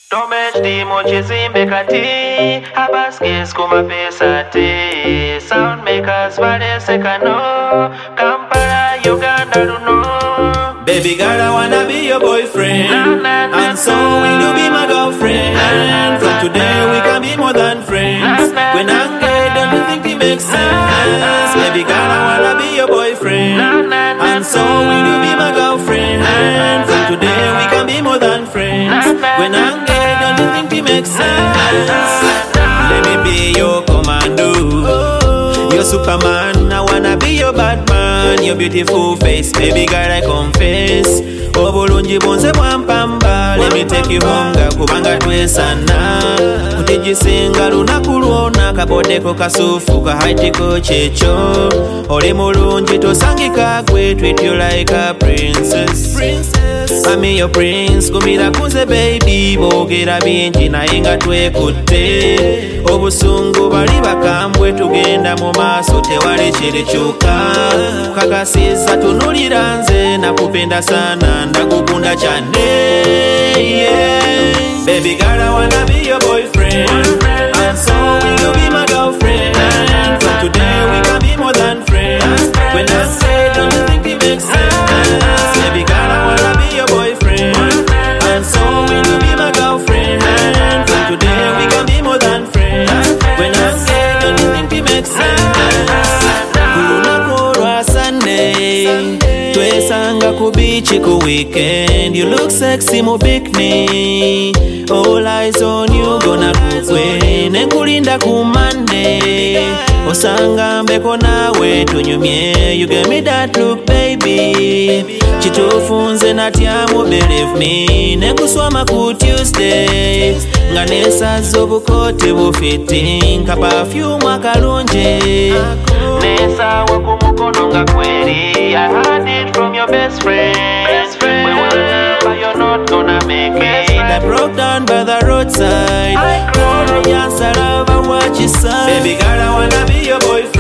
Domeshti mochizimbe kati Abaskis kuma pesate Sound makers vale sekano Kampala, Uganda, Luno. Baby girl, I wanna be your boyfriend, and so will you be my girlfriend. From today we can be more than friends. When I'm gay, don't you think it makes sense? Baby girl, I wanna be your boyfriend, and so will you be my girlfriend. From today we can be more than friends. When I'm gay, don't you think it makes sense? Let me be your commando, your Superman. I wanna be your Batman, your beautiful face. Baby girl, I confess. Obulungi bonse bwampamba. Let me take you home, kubanga twesana. Kutigisinga lunaku lwona. Kabodeko kasufu kahaitiko checho. Oli mulungi tosangika gwe. Treat you like a princess. I'm your prince, kumira kunze baby. Bogera bingi naye nga twekutte. Obusungu bali bakambwe tugenda mu maaso tewali kirikyuka. Kakasiza tunulira nze nakupenda sana ndakukunda cyane, yeah. Baby girl, I wanna be your boyfriend, and so will you be my girlfriend. From today we can be more than friends. When I say don't you think it makes sense? Baby girl, I wanna be your boyfriend, and so will you be my girlfriend. From today we can be more than friends. When I say don't you think it makes sense? Kulunako lwa Sunday twesanga ku beach ku weekend. You look sexy mu bikini. All eyes on you, gonna kukwe nekulinda ku Monday. Osanga mbeko nawe tunyumye. You give me that look baby. Chitufunze natyamu believe me. Nekuswama ku Tuesday. Nga nesaza obukote bufiti. Nka perfume akalungi. Nesawa ku mukono nga kweri. I heard it from your best friend. We were but you're not gonna make it. I broke down by the roadside. I cried. Yes, I love and watch you sigh. Baby girl, I wanna be your boyfriend.